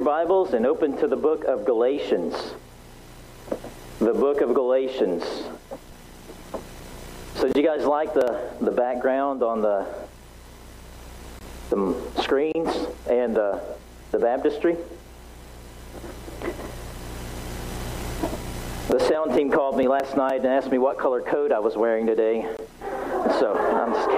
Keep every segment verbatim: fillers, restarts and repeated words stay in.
Bibles and open to the book of Galatians. The book of Galatians. So did you guys like the, the background on the, the screens and uh, the baptistry? The sound team called me last night and asked me what color coat I was wearing today. So I'm just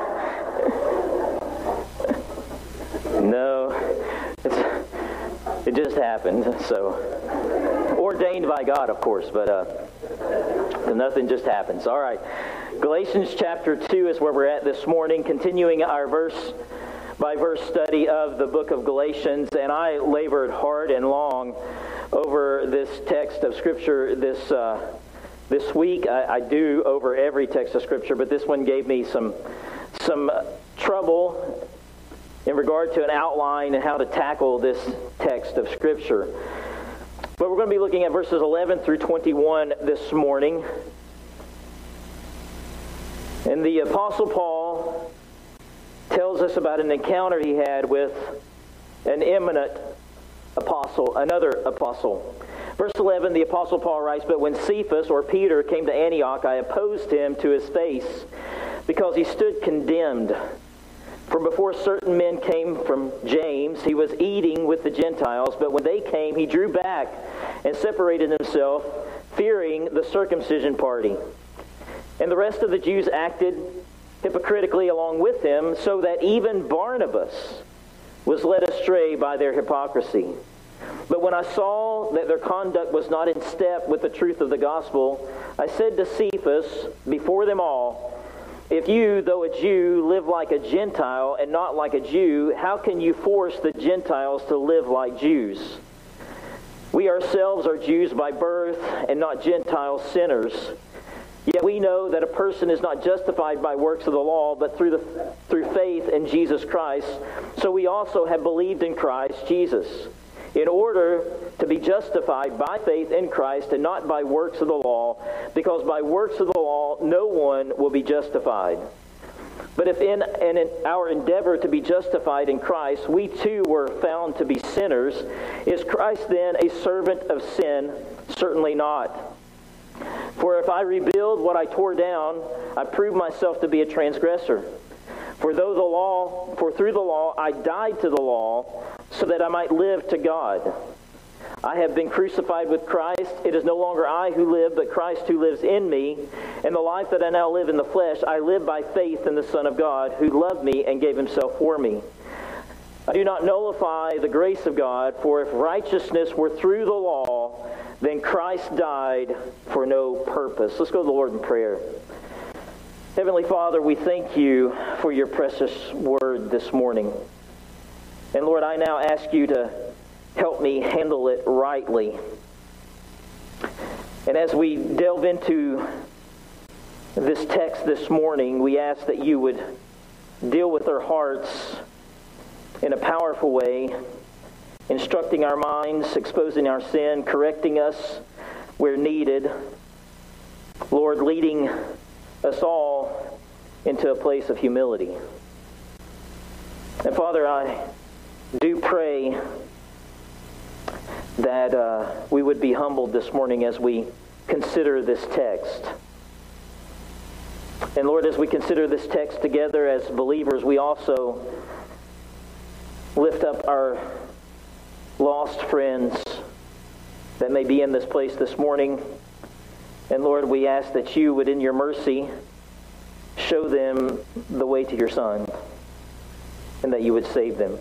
No, it's, it just happened. So ordained by God, of course, but uh, nothing just happens. All right, Galatians chapter two is where we're at this morning, continuing our verse by verse study of the book of Galatians, and I labored hard and long over this text of Scripture this uh, this week. I, I do over every text of Scripture, but this one gave me some some trouble in regard to an outline and how to tackle this text of Scripture. But we're going to be looking at verses eleven through twenty-one this morning. And the Apostle Paul tells us about an encounter he had with an eminent apostle, another apostle. Verse eleven, the Apostle Paul writes, "But when Cephas, or Peter, came to Antioch, I opposed him to his face, because he stood condemned. For before certain men came from James, he was eating with the Gentiles, but when they came, he drew back and separated himself, fearing the circumcision party. And the rest of the Jews acted hypocritically along with him, so that even Barnabas was led astray by their hypocrisy. But when I saw that their conduct was not in step with the truth of the gospel, I said to Cephas before them all, 'If you, though a Jew, live like a Gentile and not like a Jew, how can you force the Gentiles to live like Jews? We ourselves are Jews by birth and not Gentile sinners. Yet we know that a person is not justified by works of the law, but through the through faith in Jesus Christ. So we also have believed in Christ Jesus, in order to be justified by faith in Christ and not by works of the law, because by works of the law no one will be justified. But if in, in, in our endeavor to be justified in Christ, we too were found to be sinners, is Christ then a servant of sin? Certainly not. For if I rebuild what I tore down, I prove myself to be a transgressor. For though the law, for through the law I died to the law, so that I might live to God. I have been crucified with Christ. It is no longer I who live, but Christ who lives in me. And the life that I now live in the flesh, I live by faith in the Son of God, who loved me and gave himself for me. I do not nullify the grace of God, for if righteousness were through the law, then Christ died for no purpose." Let's go to the Lord in prayer. Heavenly Father, we thank you for your precious word this morning. And Lord, I now ask you to help me handle it rightly. And as we delve into this text this morning, we ask that you would deal with our hearts in a powerful way, instructing our minds, exposing our sin, correcting us where needed. Lord, leading us all into a place of humility. And Father, I do pray that uh, we would be humbled this morning as we consider this text. And Lord, as we consider this text together as believers, we also lift up our lost friends that may be in this place this morning. And Lord, we ask that you would, in your mercy, show them the way to your Son, and that you would save them.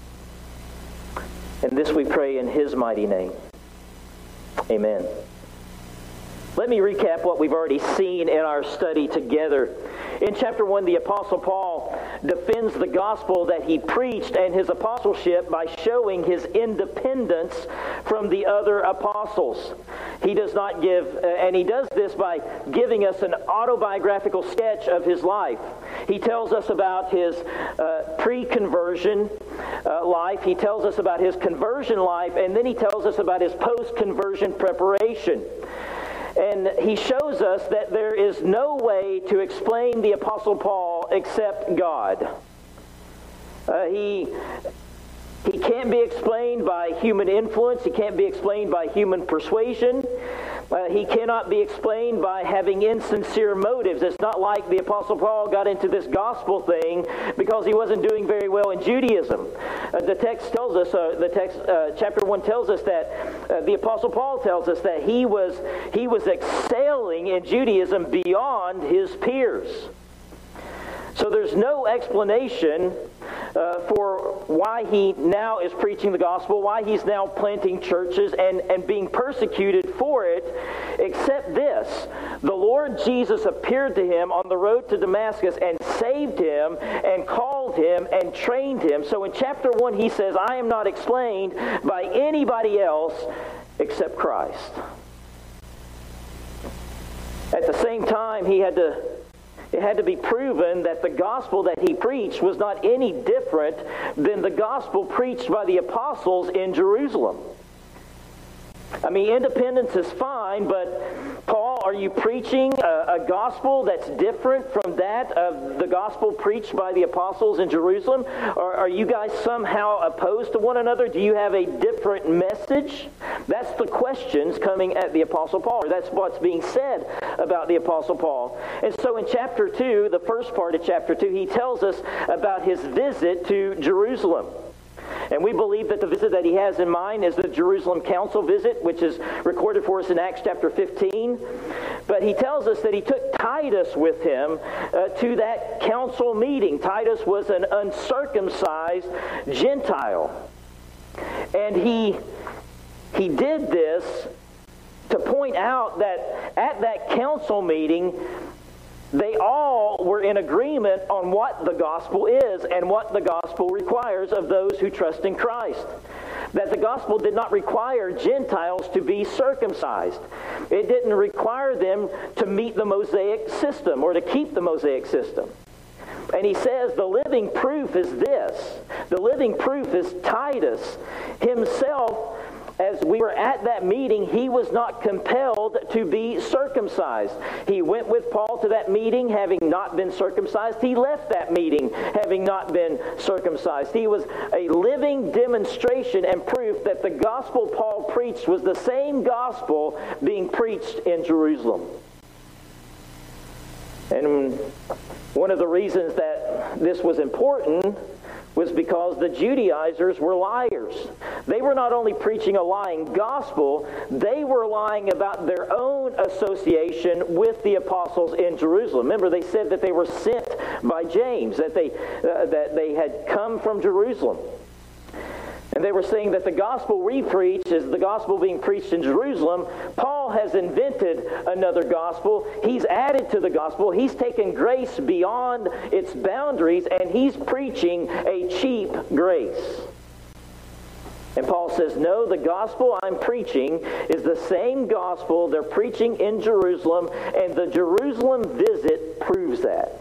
And this we pray in his mighty name. Amen. Let me recap what we've already seen in our study together. In chapter one, the Apostle Paul defends the gospel that he preached and his apostleship by showing his independence from the other apostles. He does not give, uh, and he does this by giving us an autobiographical sketch of his life. He tells us about his uh, pre-conversion uh, life. He tells us about his conversion life, and then he tells us about his post-conversion preparation. And he shows us that there is no way to explain the Apostle Paul except God. Uh, he He can't be explained by human influence. He can't be explained by human persuasion. Uh, he cannot be explained by having insincere motives. It's not like the Apostle Paul got into this gospel thing because he wasn't doing very well in Judaism. Uh, the text tells us, uh, the text, uh, chapter one tells us that uh, the Apostle Paul tells us that he was he was excelling in Judaism beyond his peers. So there's no explanation uh, for why he now is preaching the gospel, why he's now planting churches and, and being persecuted for it, except this. The Lord Jesus appeared to him on the road to Damascus and saved him and called him and trained him. So in chapter one he says, I am not explained by anybody else except Christ. At the same time, he had to It had to be proven that the gospel that he preached was not any different than the gospel preached by the apostles in Jerusalem. I mean, independence is fine, but Paul, are you preaching a, a gospel that's different from that of the gospel preached by the apostles in Jerusalem? Or are you guys somehow opposed to one another? Do you have a different message? That's the questions coming at the Apostle Paul, or that's what's being said about the Apostle Paul. And so in chapter two, the first part of chapter two, he tells us about his visit to Jerusalem. And we believe that the visit that he has in mind is the Jerusalem Council visit, which is recorded for us in Acts chapter fifteen. But he tells us that he took Titus with him uh, to that council meeting. Titus was an uncircumcised Gentile. And he, he did this to point out that at that council meeting, they all were in agreement on what the gospel is and what the gospel requires of those who trust in Christ. That the gospel did not require Gentiles to be circumcised. It didn't require them to meet the Mosaic system or to keep the Mosaic system. And he says the living proof is this. The living proof is Titus himself. As we were at that meeting, he was not compelled to be circumcised. He went with Paul to that meeting having not been circumcised. He left that meeting having not been circumcised. He was a living demonstration and proof that the gospel Paul preached was the same gospel being preached in Jerusalem. And one of the reasons that this was important was because the Judaizers were liars. They were not only preaching a lying gospel, they were lying about their own association with the apostles in Jerusalem. Remember, they said that they were sent by James, that they, uh, that they had come from Jerusalem. And they were saying that the gospel we preach is the gospel being preached in Jerusalem. Paul has invented another gospel. He's added to the gospel. He's taken grace beyond its boundaries, and he's preaching a cheap grace. And Paul says, no, the gospel I'm preaching is the same gospel they're preaching in Jerusalem, and the Jerusalem visit proves that.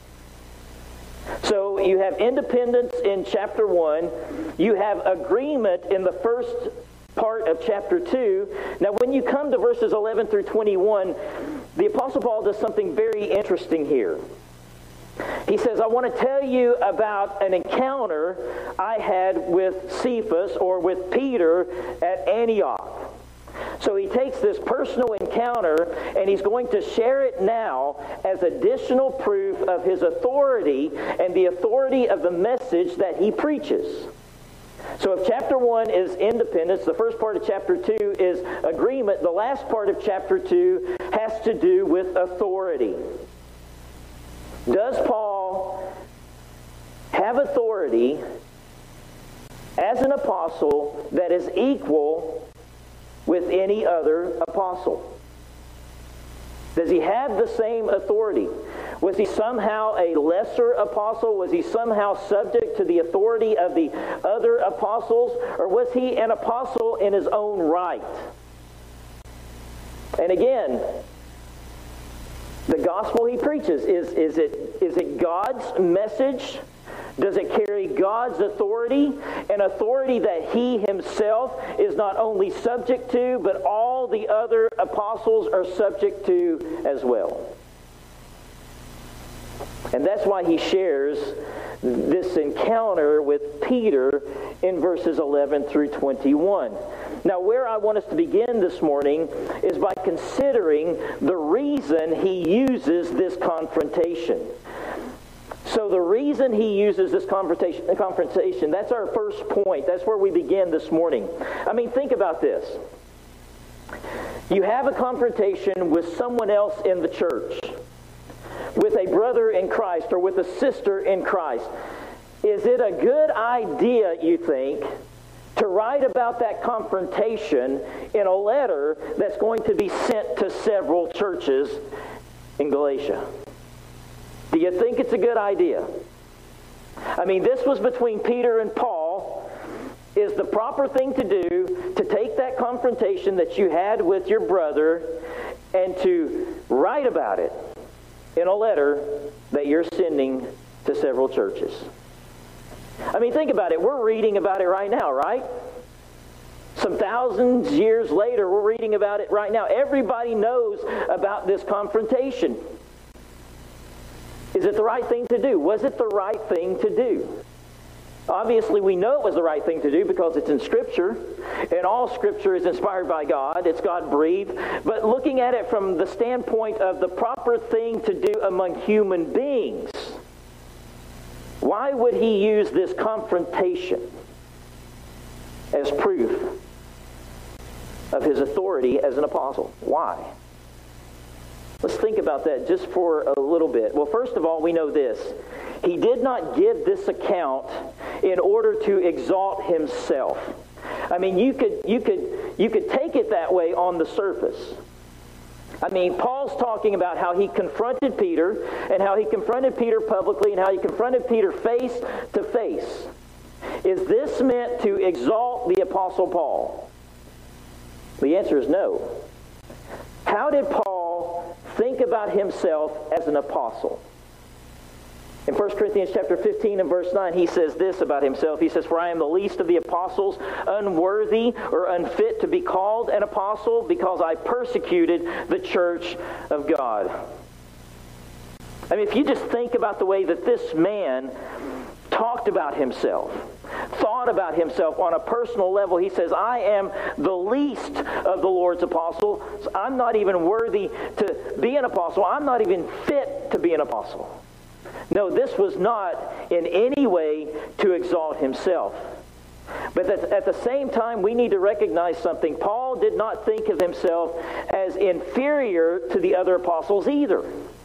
So you have independence in chapter one. You have agreement in the first part of chapter two. Now when you come to verses eleven through twenty-one, the Apostle Paul does something very interesting here. He says, I want to tell you about an encounter I had with Cephas, or with Peter, at Antioch. So he takes this personal encounter and he's going to share it now as additional proof of his authority and the authority of the message that he preaches. So if chapter one is independence, the first part of chapter two is agreement, the last part of chapter two has to do with authority. Does Paul have authority as an apostle that is equal with any other apostle? Does he have the same authority? Was he somehow a lesser apostle? Was he somehow subject to the authority of the other apostles? Or was he an apostle in his own right? And again, the gospel he preaches, is, is, it, is it God's message? Does it carry God's authority? An authority that he himself is not only subject to, but all the other apostles are subject to as well. And that's why he shares this encounter with Peter in verses eleven through twenty-one. Now, where I want us to begin this morning is by considering the reason he uses this confrontation. So the reason he uses this confrontation, confrontation, that's our first point. That's where we begin this morning. I mean, think about this. You have a confrontation with someone else in the church, with a brother in Christ or with a sister in Christ. Is it a good idea, you think, to write about that confrontation in a letter that's going to be sent to several churches in Galatia? Do you think it's a good idea? I mean, this was between Peter and Paul. Is the proper thing to do to take that confrontation that you had with your brother and to write about it in a letter that you're sending to several churches? I mean, think about it. We're reading about it right now, right? Some thousands years later, we're reading about it right now. Everybody knows about this confrontation. Is it the right thing to do? Was it the right thing to do? Obviously, we know it was the right thing to do because it's in Scripture, and all Scripture is inspired by God. It's God-breathed. But looking at it from the standpoint of the proper thing to do among human beings, why would he use this confrontation as proof of his authority as an apostle? Why? Let's think about that just for a little bit. Well, first of all, we know this. He did not give this account in order to exalt himself. I mean, you could you could you could take it that way on the surface. I mean, Paul's talking about how he confronted Peter and how he confronted Peter publicly and how he confronted Peter face to face. Is this meant to exalt the Apostle Paul? The answer is no. How did Paul think about himself as an apostle? In First Corinthians chapter fifteen and verse nine, he says this about himself. He says, "For I am the least of the apostles, unworthy or unfit to be called an apostle, because I persecuted the church of God." I mean, if you just think about the way that this man talked about himself, thought about himself on a personal level, he says, "I am the least of the Lord's apostles. I'm not even worthy to be an apostle. I'm not even fit to be an apostle." No, this was not in any way to exalt himself. But at the same time, we need to recognize something. Paul did not think of himself as inferior to the other apostles either.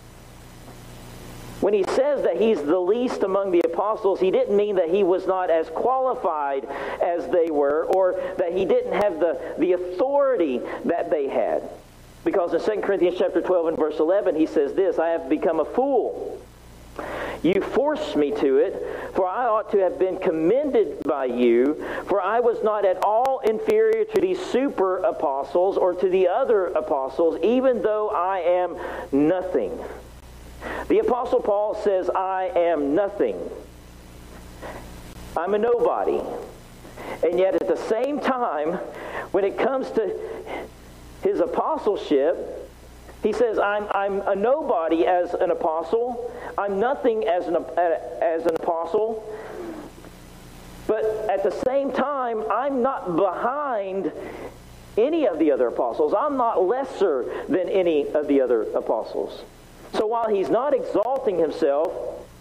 When he says that he's the least among the apostles, he didn't mean that he was not as qualified as they were, or that he didn't have the, the authority that they had. Because in Second Corinthians chapter twelve and verse eleven, he says this, "I have become a fool. You forced me to it, for I ought to have been commended by you, for I was not at all inferior to these super apostles or to the other apostles, even though I am nothing." The Apostle Paul says, "I am nothing. I'm a nobody." And yet at the same time, when it comes to his apostleship, he says, I'm, I'm a nobody as an apostle. I'm nothing as an, as an apostle. But at the same time, I'm not behind any of the other apostles. I'm not lesser than any of the other apostles. So while he's not exalting himself,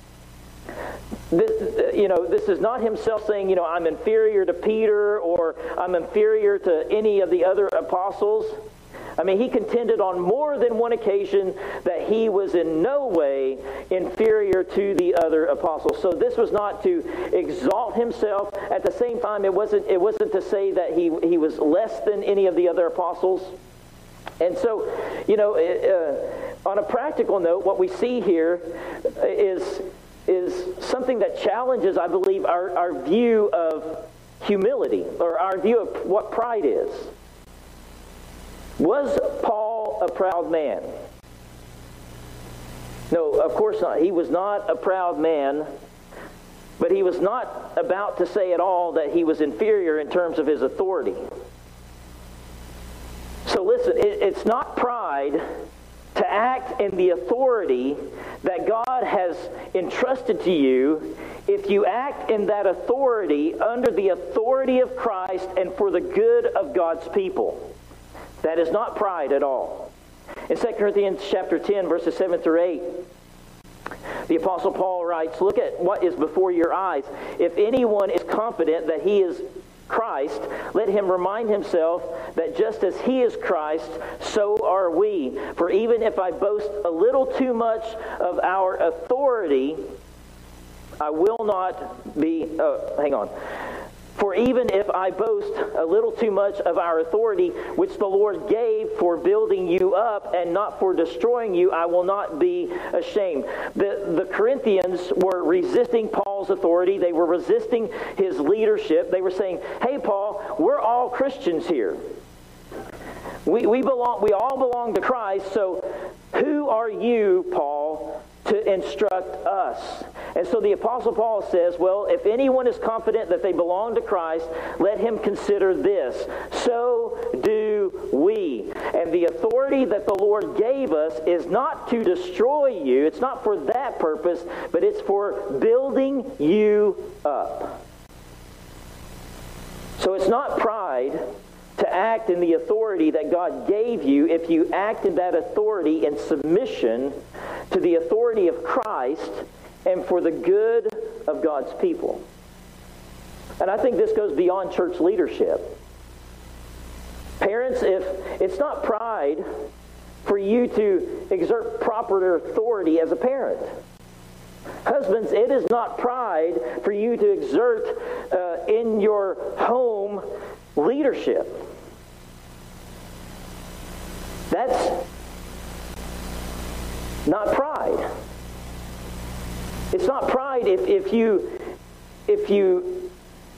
this, you know, this is not himself saying, you know, I'm inferior to Peter or I'm inferior to any of the other apostles. I mean, he contended on more than one occasion that he was in no way inferior to the other apostles. So this was not to exalt himself. At the same time, it wasn't it wasn't to say that he, he was less than any of the other apostles. And so, you know, uh, on a practical note, what we see here is, is something that challenges, I believe, our, our view of humility, or our view of what pride is. Was Paul a proud man? No, of course not. He was not a proud man, but he was not about to say at all that he was inferior in terms of his authority. So listen, it, it's not pride to act in the authority that God has entrusted to you, if you act in that authority under the authority of Christ and for the good of God's people. That is not pride at all. In Second Corinthians chapter ten, verses seven through eight, the Apostle Paul writes, look at what is before your eyes. If anyone is confident that he is Christ, let him remind himself that just as he is Christ, so are we. For even if I boast a little too much of our authority, I will not be, uh, hang on. For even if I boast a little too much of our authority, which the Lord gave for building you up and not for destroying you, I will not be ashamed. The, the Corinthians were resisting Paul's authority. They were resisting his leadership. They were saying, hey, Paul, we're all Christians here. We, we, belong, we all belong to Christ, so who are you, Paul, to instruct us? And so the Apostle Paul says, well, if anyone is confident that they belong to Christ, let him consider this. So do we. And the authority that the Lord gave us is not to destroy you. It's not for that purpose, but it's for building you up. So it's not pride to act in the authority that God gave you if you act in that authority in submission to the authority of Christ and for the good of God's people. And I think this goes beyond church leadership. Parents, if it's not pride for you to exert proper authority as a parent. Husbands, it is not pride for you to exert uh, in your home leadership. That's not pride. It's not pride if, if you if you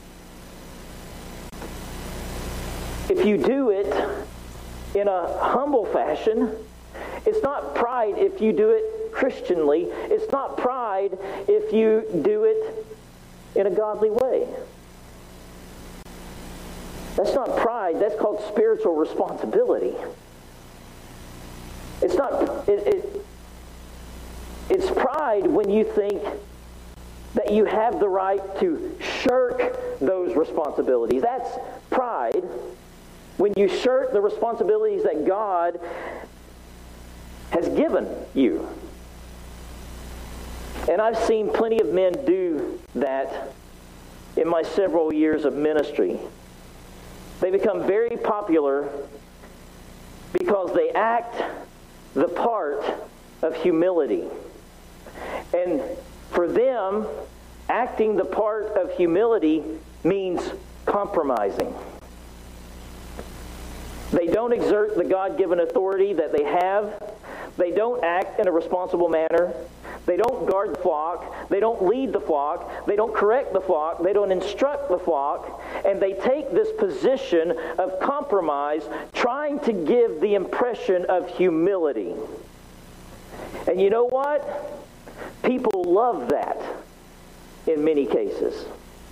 if you do it in a humble fashion. It's not pride if you do it Christianly. It's not pride if you do it in a godly way. That's not pride. That's called spiritual responsibility. It's not. It, it, it's pride when you think that you have the right to shirk those responsibilities. That's pride. When you shirk the responsibilities that God has given you. And I've seen plenty of men do that in my several years of ministry. They become very popular because they act the part of humility. And for them, acting the part of humility means compromising. They don't exert the God-given authority that they have. They don't act in a responsible manner. They don't guard the flock. They don't lead the flock. They don't correct the flock. They don't instruct the flock. And they take this position of compromise, trying to give the impression of humility. And you know what? People love that in many cases.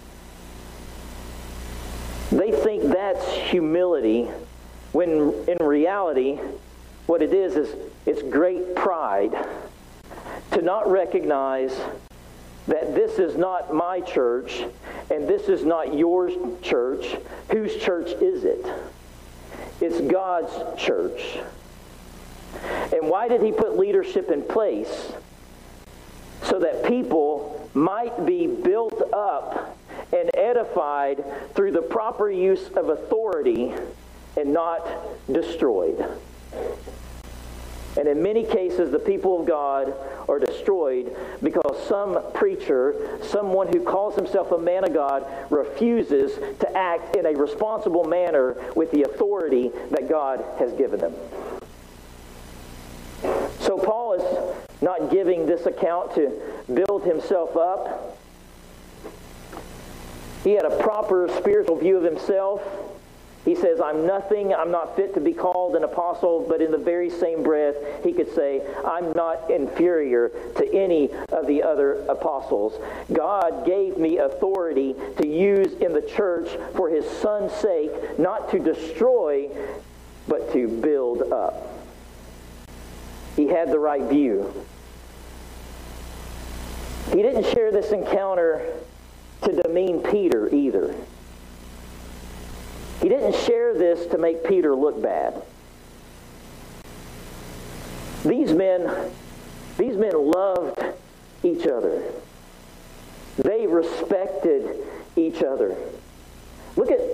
They think that's humility, when in reality, what it is is it's great pride to not recognize that this is not my church and this is not your church. Whose church is it? It's God's church. And why did He put leadership in place? So that people might be built up and edified through the proper use of authority and not destroyed. And in many cases, the people of God are destroyed because some preacher, someone who calls himself a man of God, refuses to act in a responsible manner with the authority that God has given them. So Paul is not giving this account to build himself up. He had a proper spiritual view of himself. He says, I'm nothing, I'm not fit to be called an apostle, but in the very same breath, he could say, I'm not inferior to any of the other apostles. God gave me authority to use in the church for His Son's sake, not to destroy, but to build up. he had the right view. He didn't share this encounter to demean Peter either. He didn't share this to make Peter look bad. These men, these men loved each other. They respected each other. Look at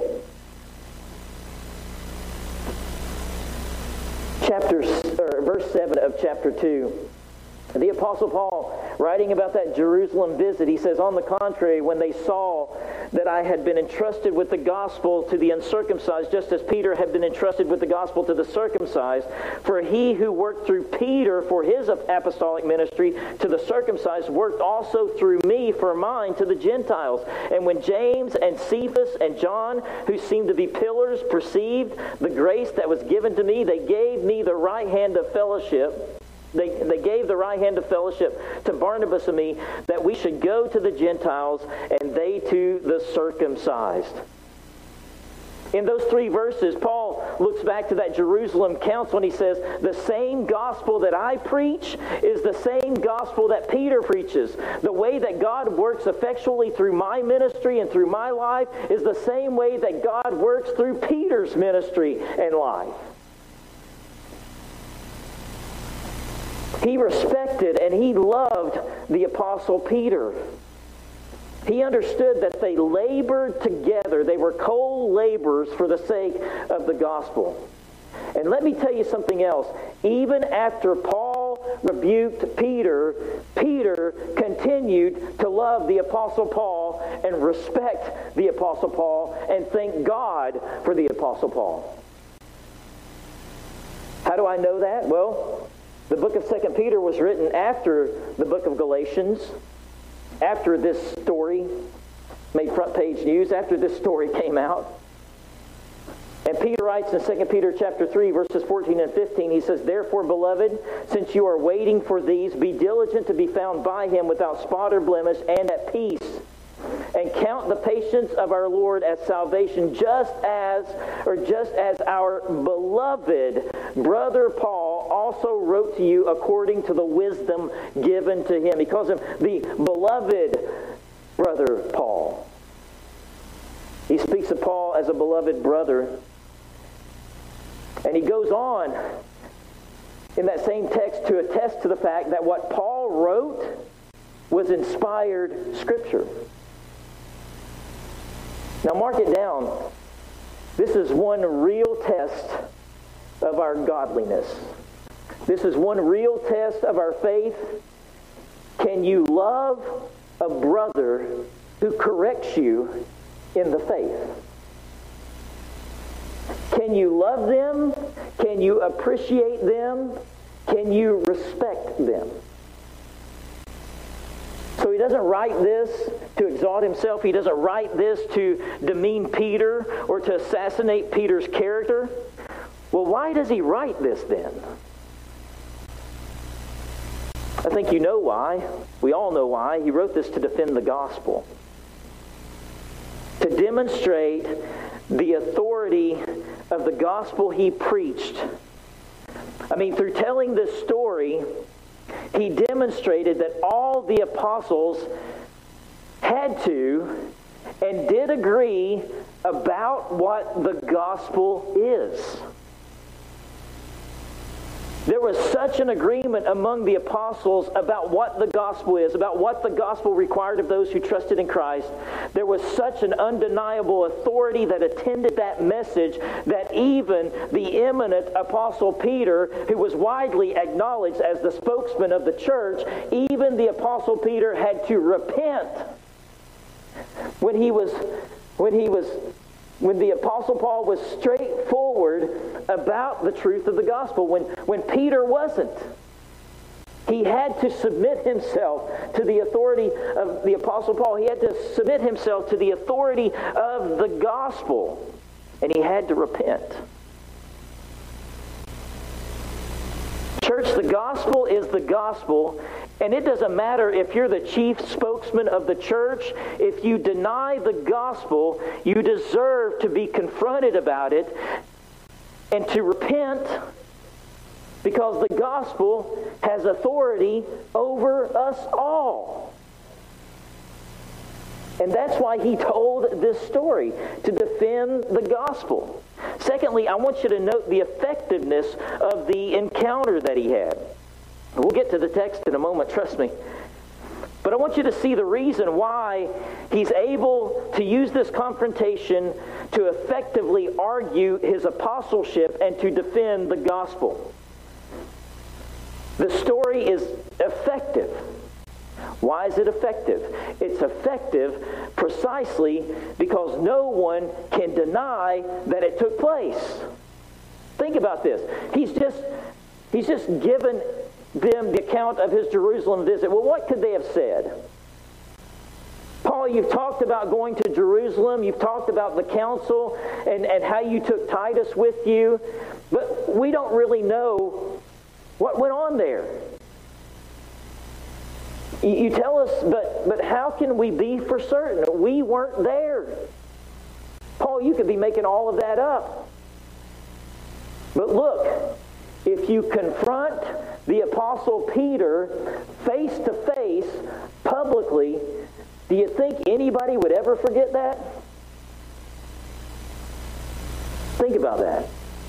chapter or verse seven of chapter two. The Apostle Paul, writing about that Jerusalem visit, he says, on the contrary, when they saw that I had been entrusted with the gospel to the uncircumcised, just as Peter had been entrusted with the gospel to the circumcised, for he who worked through Peter for his apostolic ministry to the circumcised worked also through me for mine to the Gentiles. And when James and Cephas and John, who seemed to be pillars, perceived the grace that was given to me, they gave me the right hand of fellowship. They, they gave the right hand of fellowship to Barnabas and me, that we should go to the Gentiles and they to the circumcised. In those three verses, Paul looks back to that Jerusalem council and he says, the same gospel that I preach is the same gospel that Peter preaches. The way that God works effectually through my ministry and through my life is the same way that God works through Peter's ministry and life. He respected and he loved the Apostle Peter. He understood that they labored together. They were co-laborers for the sake of the gospel. And let me tell you something else. Even after Paul rebuked Peter, Peter continued to love the Apostle Paul and respect the Apostle Paul and thank God for the Apostle Paul. How do I know that? Well, the book of Second Peter was written after the book of Galatians, after this story made front page news, after this story came out. And Peter writes in Second Peter chapter three, verses fourteen and fifteen, he says, therefore, beloved, since you are waiting for these, be diligent to be found by him without spot or blemish and at peace. And count the patience of our Lord as salvation, just as, or just as our beloved brother Paul also wrote to you according to the wisdom given to him. He calls him the beloved brother Paul. He speaks of Paul as a beloved brother. And he goes on in that same text to attest to the fact that what Paul wrote was inspired Scripture. Now mark it down. This is one real test of our godliness. This is one real test of our faith. Can you love a brother who corrects you in the faith? Can you love them? Can you appreciate them? Can you respect them? So he doesn't write this to exalt himself. He doesn't write this to demean Peter or to assassinate Peter's character. Well, why does he write this then? I think you know why. We all know why. He wrote this to defend the gospel. To demonstrate the authority of the gospel he preached. I mean, through telling this story, he demonstrated that all the apostles had to and did agree about what the gospel is. There was such an agreement among the apostles about what the gospel is, about what the gospel required of those who trusted in Christ. There was such an undeniable authority that attended that message that even the eminent Apostle Peter, who was widely acknowledged as the spokesman of the church, even the Apostle Peter had to repent when he was, when he was When the Apostle Paul was straightforward about the truth of the gospel, when, when Peter wasn't, he had to submit himself to the authority of the Apostle Paul. He had to submit himself to the authority of the gospel, and he had to repent. Church, the gospel is the gospel, and it doesn't matter if you're the chief spokesman of the church. If you deny the gospel, you deserve to be confronted about it and to repent Because the gospel has authority over us all. And that's why he told this story, to defend the gospel. Secondly, I want you to note the effectiveness of the encounter that he had. We'll get to the text in a moment, trust me. But I want you to see the reason why he's able to use this confrontation to effectively argue his apostleship and to defend the gospel. The story is effective. Why is it effective? It's effective precisely because no one can deny that it took place. Think about this. He's just, he's just given them the account of his Jerusalem visit. Well, what could they have said? Paul, you've talked about going to Jerusalem. You've talked about the council and, and how you took Titus with you. But we don't really know what went on there. You, you tell us, but, but how can we be for certain? We weren't there. Paul, you could be making all of that up. But look, if you confront the Apostle Peter face to face, publicly, do you think anybody would ever forget that? Think about that.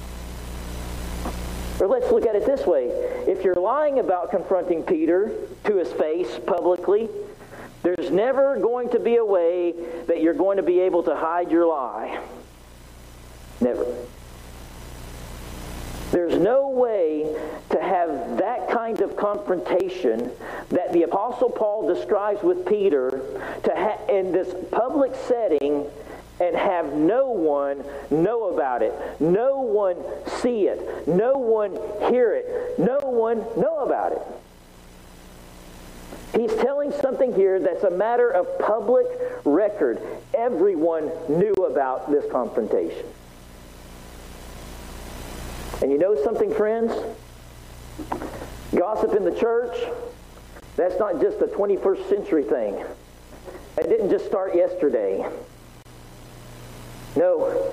Or let's look at it this way. If you're lying about confronting Peter to his face publicly, there's never going to be a way that you're going to be able to hide your lie. Never. There's no way to have that kind of confrontation that the Apostle Paul describes with Peter to ha- in this public setting and have no one know about it, no one see it, no one hear it, no one know about it. He's telling something here that's a matter of public record. Everyone knew about this confrontation. And you know something, friends? Gossip in the church, that's not just a twenty-first century thing. It didn't just start yesterday. No.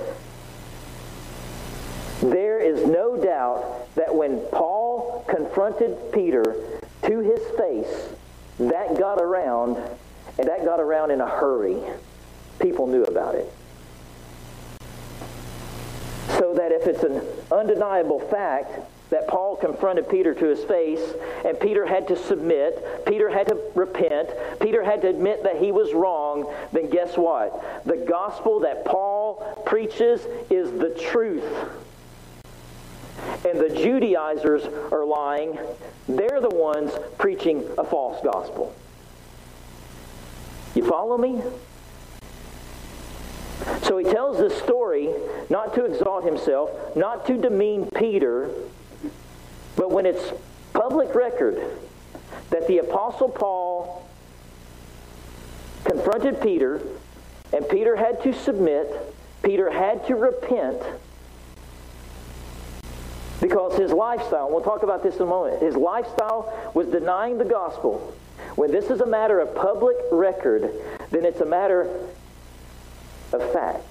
There is no doubt that when Paul confronted Peter to his face, that got around, and that got around in a hurry. People knew about it. So that if it's an undeniable fact that Paul confronted Peter to his face, and Peter had to submit, Peter had to repent, Peter had to admit that he was wrong, then guess what? The gospel that Paul preaches is the truth. And the Judaizers are lying. They're the ones preaching a false gospel. You follow me? So he tells this story not to exalt himself, not to demean Peter, but when it's public record that the Apostle Paul confronted Peter, and Peter had to submit, Peter had to repent, because his lifestyle, we'll talk about this in a moment, his lifestyle was denying the gospel. When this is a matter of public record, then it's a matter of fact.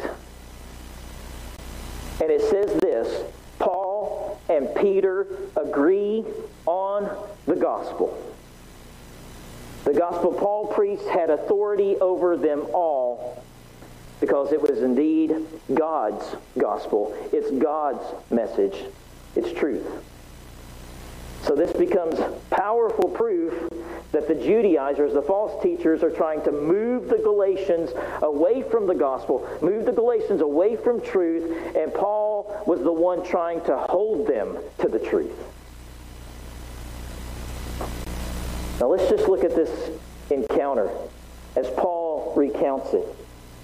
And it says this, Paul and Peter agree on the gospel. The gospel Paul preached had authority over them all because it was indeed God's gospel. It's God's message. It's truth. So this becomes powerful proof that the Judaizers, the false teachers, are trying to move the Galatians away from the gospel, move the Galatians away from truth, and Paul was the one trying to hold them to the truth. Now let's just look at this encounter as Paul recounts it.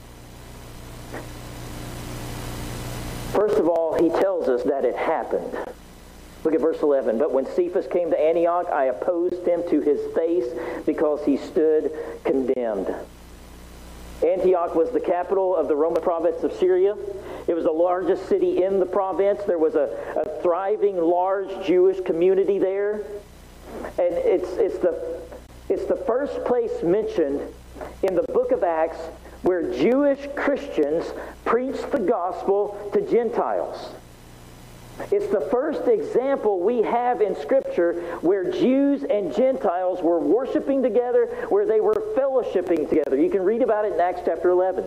First of all, he tells us that it happened. Look at verse eleven. But when Cephas came to Antioch, I opposed him to his face because he stood condemned. Antioch was the capital of the Roman province of Syria. It was the largest city in the province. There was a, a thriving, large Jewish community there. And it's, it's, the, it's the first place mentioned in the book of Acts where Jewish Christians preached the gospel to Gentiles. It's the first example we have in Scripture where Jews and Gentiles were worshiping together, where they were fellowshipping together. You can read about it in Acts chapter eleven.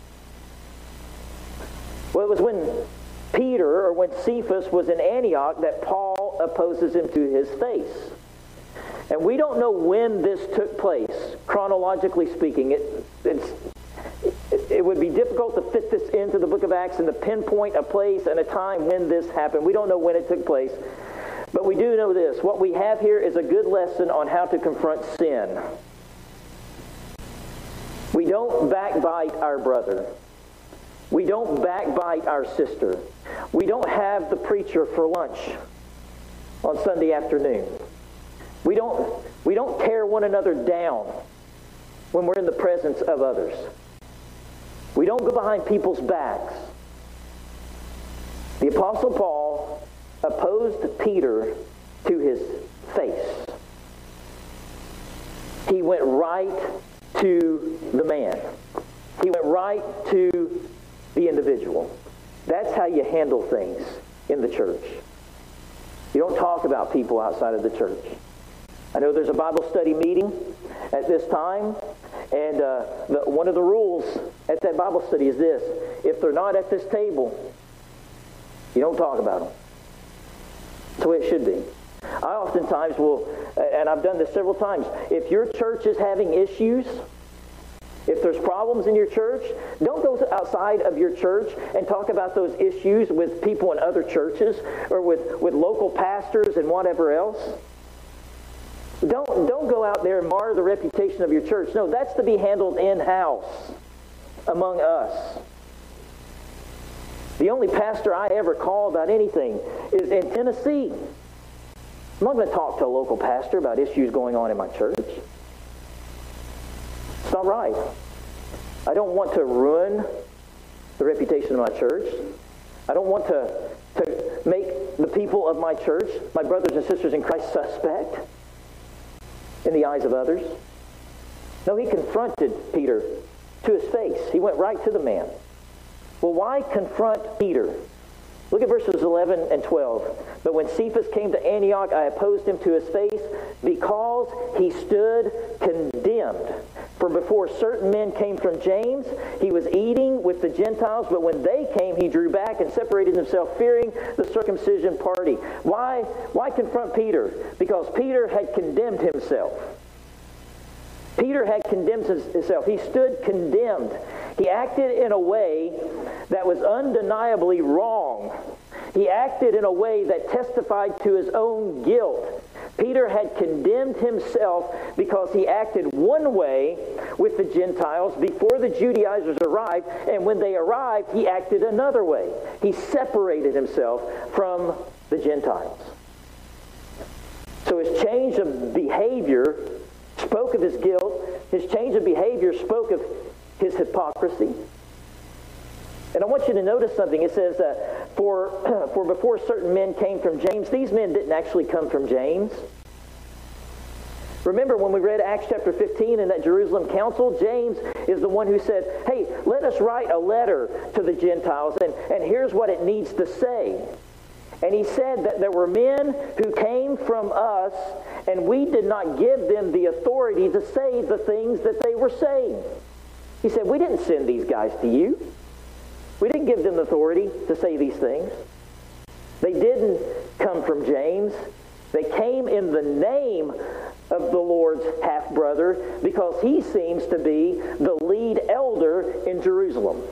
Well, it was when Peter, or when Cephas was in Antioch, that Paul opposes him to his face. And we don't know when this took place, chronologically speaking. It, it's, it, it would be difficult to fit this into the book of Acts and to pinpoint a place and a time when this happened. We don't know when it took place. But we do know this. What we have here is a good lesson on how to confront sin. We don't backbite our brother. We don't backbite our sister. We don't have the preacher for lunch on Sunday afternoon. We don't, we don't tear one another down when we're in the presence of others. We don't go behind people's backs. The Apostle Paul opposed Peter to his face. He went right to the man. He went right to the individual. That's how you handle things in the church. You don't talk about people outside of the church. I know there's a Bible study meeting at this time, and uh, the, one of the rules at that Bible study is this: if they're not at this table, you don't talk about them. That's the way it should be. I oftentimes will, and I've done this several times, if your church is having issues, if there's problems in your church, don't go outside of your church and talk about those issues with people in other churches or with, with local pastors and whatever else. Don't, don't go out there and mar the reputation of your church. No, that's to be handled in-house among us. The only pastor I ever call about anything is in Tennessee. I'm not going to talk to a local pastor about issues going on in my church. It's not right. I don't want to ruin the reputation of my church. I don't want to, to make the people of my church, my brothers and sisters in Christ, suspect in the eyes of others. No, he confronted Peter to his face. He went right to the man. Well, why confront Peter? Look at verses eleven and twelve. But when Cephas came to Antioch, I opposed him to his face because he stood condemned. For before certain men came from James, he was eating with the Gentiles, but when they came, he drew back and separated himself, fearing the circumcision party. Why, why confront Peter? Because Peter had condemned himself. Peter had condemned himself. He stood condemned. He acted in a way that was undeniably wrong. He acted in a way that testified to his own guilt. Peter had condemned himself because he acted one way with the Gentiles before the Judaizers arrived, and when they arrived, he acted another way. He separated himself from the Gentiles. So his change of behavior spoke of his guilt. His change of behavior spoke of his hypocrisy. And I want you to notice something. It says, uh, for, for before certain men came from James. These men didn't actually come from James. Remember when we read Acts chapter fifteen in that Jerusalem council, James is the one who said, hey, let us write a letter to the Gentiles, and, and here's what it needs to say. And he said that there were men who came from us, and we did not give them the authority to say the things that they were saying. He said, we didn't send these guys to you. We didn't give them the authority to say these things. They didn't come from James. They came in the name of the Lord's half-brother because he seems to be the lead elder in Jerusalem.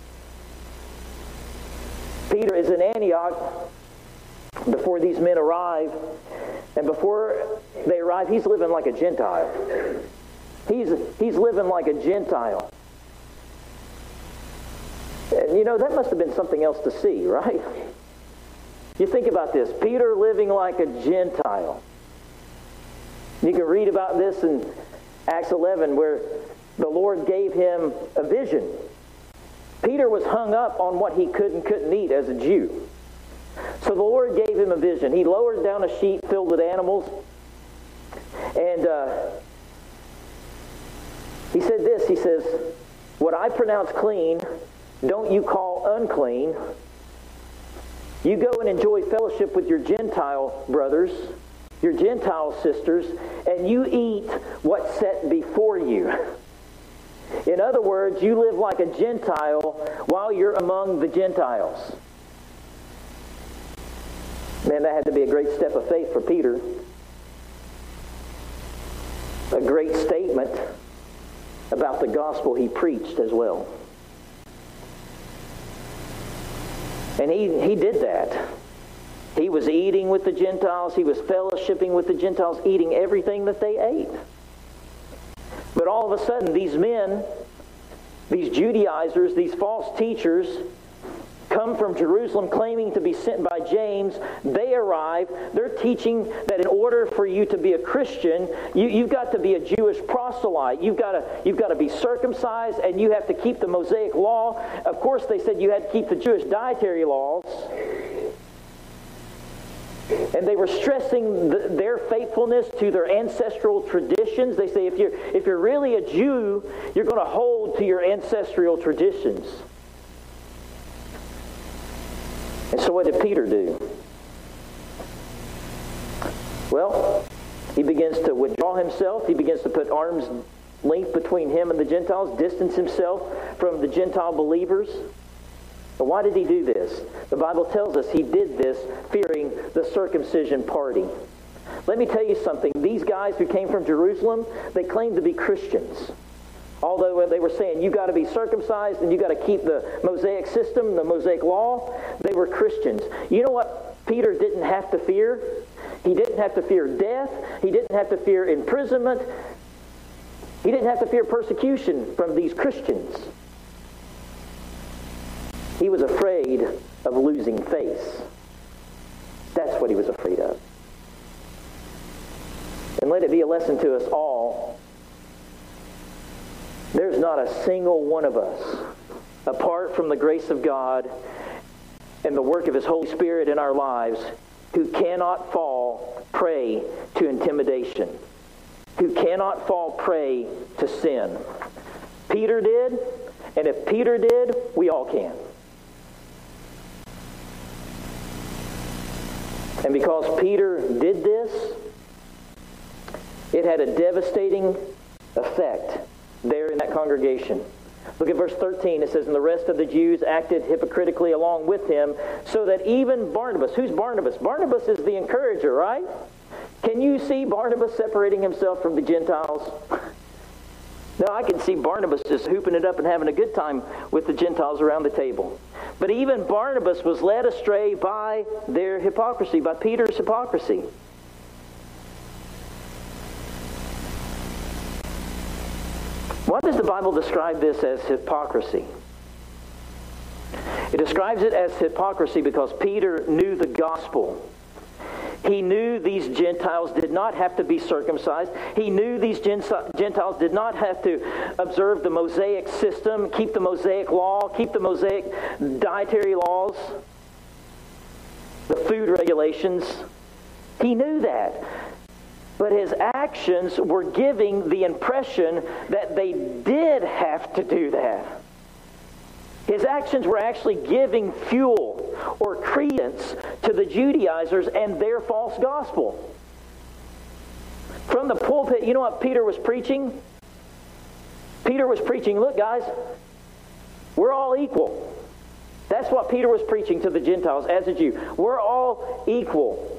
Peter is in Antioch before these men arrive, and before they arrive, he's living like a Gentile. He's, he's living like a Gentile. And you know, that must have been something else to see, right? You think about this. Peter living like a Gentile. You can read about this in Acts eleven where the Lord gave him a vision. Peter was hung up on what he could and couldn't eat as a Jew. So the Lord gave him a vision. He lowered down a sheet filled with animals, and uh, he said this. He says, what I pronounce clean, don't you call unclean. You go and enjoy fellowship with your Gentile brothers, your Gentile sisters, and you eat what's set before you. In other words, you live like a Gentile while you're among the Gentiles. Man, that had to be a great step of faith for Peter. A great statement about the gospel he preached as well. And he, he did that. He was eating with the Gentiles. He was fellowshipping with the Gentiles, eating everything that they ate. But all of a sudden, these men, these Judaizers, these false teachers, come from Jerusalem claiming to be sent by James. They arrive. They're teaching that in order for you to be a Christian, you, you've got to be a Jewish proselyte. You've got to, you've got to be circumcised, and you have to keep the Mosaic law. Of course, they said you had to keep the Jewish dietary laws. And they were stressing the, their faithfulness to their ancestral traditions. They say if you're, if you're really a Jew, you're going to hold to your ancestral traditions. And so what did Peter do? Well, he begins to withdraw himself. He begins to put arm's length between him and the Gentiles, distance himself from the Gentile believers. But why did he do this? The Bible tells us he did this fearing the circumcision party. Let me tell you something. These guys who came from Jerusalem, they claimed to be Christians. Although they were saying, you got to be circumcised and you got to keep the Mosaic system, the Mosaic law, they were Christians. You know what Peter didn't have to fear? He didn't have to fear death. He didn't have to fear imprisonment. He didn't have to fear persecution from these Christians. He was afraid of losing face. That's what he was afraid of. And let it be a lesson to us all. There's not a single one of us, apart from the grace of God and the work of His Holy Spirit in our lives, who cannot fall prey to intimidation, who cannot fall prey to sin. Peter did, and if Peter did, we all can. And because Peter did this, it had a devastating effect there in that congregation. Look at verse thirteen. It says, and the rest of the Jews acted hypocritically along with him, so that even Barnabas, who's Barnabas? Barnabas is the encourager, right? Can you see Barnabas separating himself from the Gentiles? No, I can see Barnabas just hooping it up and having a good time with the Gentiles around the table. But even Barnabas was led astray by their hypocrisy, by Peter's hypocrisy. Why does the Bible describe this as hypocrisy? It describes it as hypocrisy because Peter knew the gospel. He knew these Gentiles did not have to be circumcised. He knew these Gentiles did not have to observe the Mosaic system, keep the Mosaic law, keep the Mosaic dietary laws, the food regulations. He knew that. But his actions were giving the impression that they did have to do that. His actions were actually giving fuel or credence to the Judaizers and their false gospel. From the pulpit, you know what Peter was preaching? Peter was preaching, look guys, we're all equal. That's what Peter was preaching to the Gentiles as a Jew. We're all equal.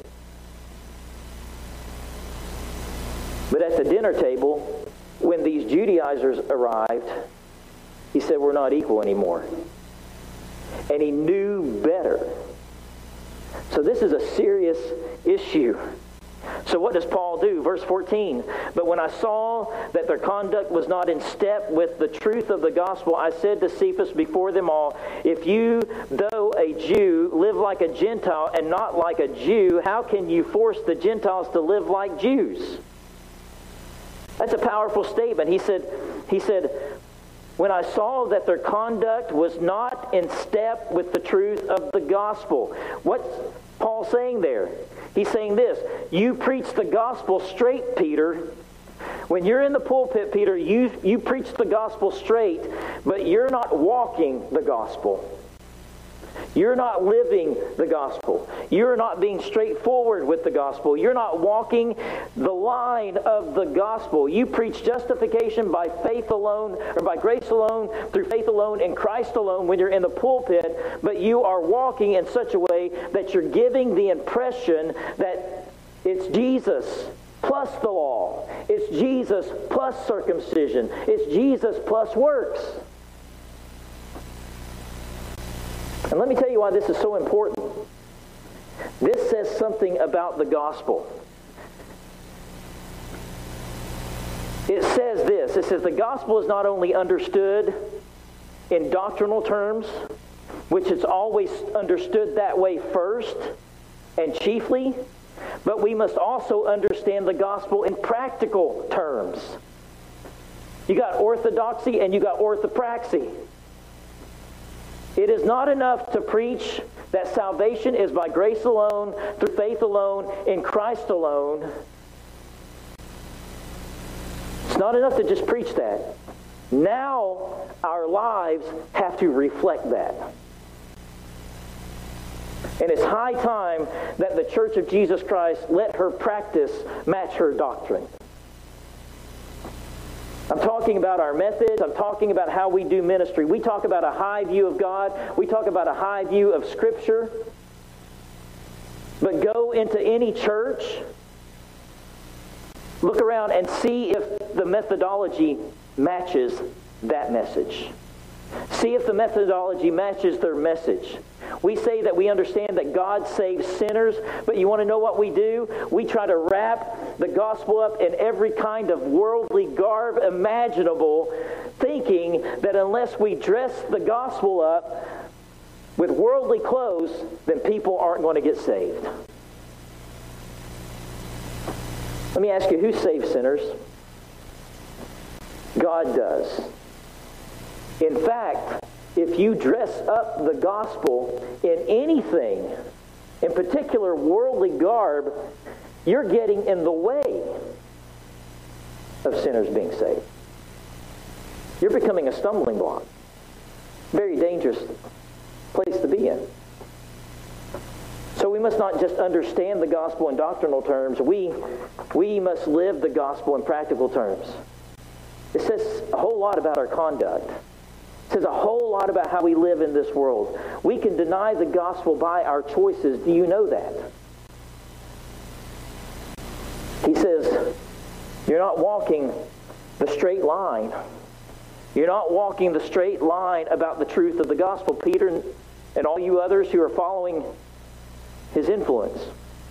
But at the dinner table, when these Judaizers arrived, he said, we're not equal anymore. And he knew better. So this is a serious issue. So what does Paul do? Verse fourteen, but when I saw that their conduct was not in step with the truth of the gospel, I said to Cephas before them all, if you, though a Jew, live like a Gentile and not like a Jew, how can you force the Gentiles to live like Jews? That's a powerful statement. He said, he said, when I saw that their conduct was not in step with the truth of the gospel. What's Paul saying there? He's saying this, you preach the gospel straight, Peter. When you're in the pulpit, Peter, you, you preach the gospel straight, but you're not walking the gospel. You're not living the gospel. You're not being straightforward with the gospel. You're not walking the line of the gospel. You preach justification by faith alone, or by grace alone, through faith alone, in Christ alone when you're in the pulpit, but you are walking in such a way that you're giving the impression that it's Jesus plus the law. It's Jesus plus circumcision. It's Jesus plus works. And let me tell you why this is so important. This says something about the gospel. It says this. It says the gospel is not only understood in doctrinal terms, which it's always understood that way first and chiefly, but we must also understand the gospel in practical terms. You got orthodoxy and you got orthopraxy. It is not enough to preach that salvation is by grace alone, through faith alone, in Christ alone. It's not enough to just preach that. Now our lives have to reflect that. And it's high time that the Church of Jesus Christ let her practice match her doctrine. I'm talking about our methods. I'm talking about how we do ministry. We talk about a high view of God. We talk about a high view of Scripture. But go into any church, look around and see if the methodology matches that message. See if the methodology matches their message. We say that we understand that God saves sinners, but you want to know what we do? We try to wrap the gospel up in every kind of worldly garb imaginable, thinking that unless we dress the gospel up with worldly clothes, then people aren't going to get saved. Let me ask you, who saves sinners? God does. In fact, if you dress up the gospel in anything, in particular worldly garb, you're getting in the way of sinners being saved. You're becoming a stumbling block. Very dangerous place to be in. So we must not just understand the gospel in doctrinal terms. We, we must live the gospel in practical terms. It says a whole lot about our conduct. It says a whole lot about how we live in this world. We can deny the gospel by our choices. Do you know that? He says, you're not walking the straight line. You're not walking the straight line about the truth of the gospel. Peter and all you others who are following his influence.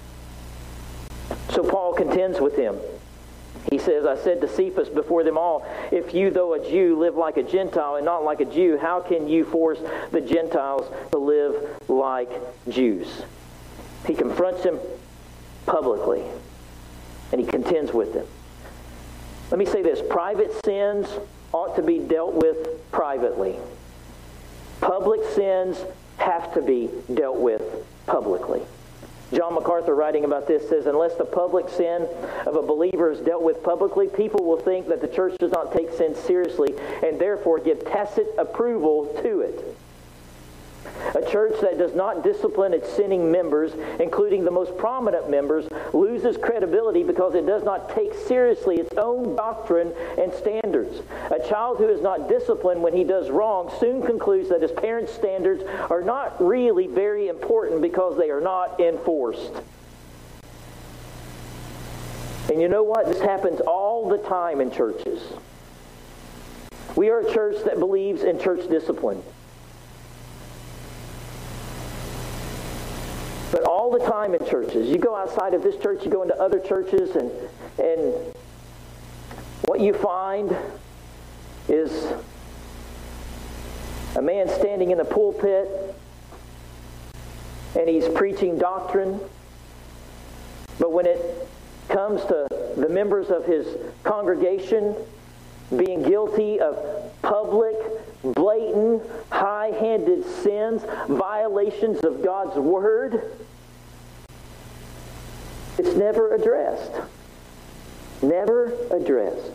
So Paul contends with him. He says, I said to Cephas before them all, if you, though a Jew, live like a Gentile and not like a Jew, how can you force the Gentiles to live like Jews? He confronts him publicly, and he contends with him. Let me say this. Private sins ought to be dealt with privately. Public sins have to be dealt with publicly. John MacArthur, writing about this, says, unless the public sin of a believer is dealt with publicly, people will think that the church does not take sin seriously and therefore give tacit approval to it. A church that does not discipline its sinning members, including the most prominent members, loses credibility because it does not take seriously its own doctrine and standards. A child who is not disciplined when he does wrong soon concludes that his parents' standards are not really very important because they are not enforced. And you know what? This happens all the time in churches. We are a church that believes in church discipline. But all the time in churches, you go outside of this church, you go into other churches, and and what you find is a man standing in the pulpit, and he's preaching doctrine. But when it comes to the members of his congregation being guilty of public, blatant, high-handed sins, violations of God's Word, it's never addressed. Never addressed.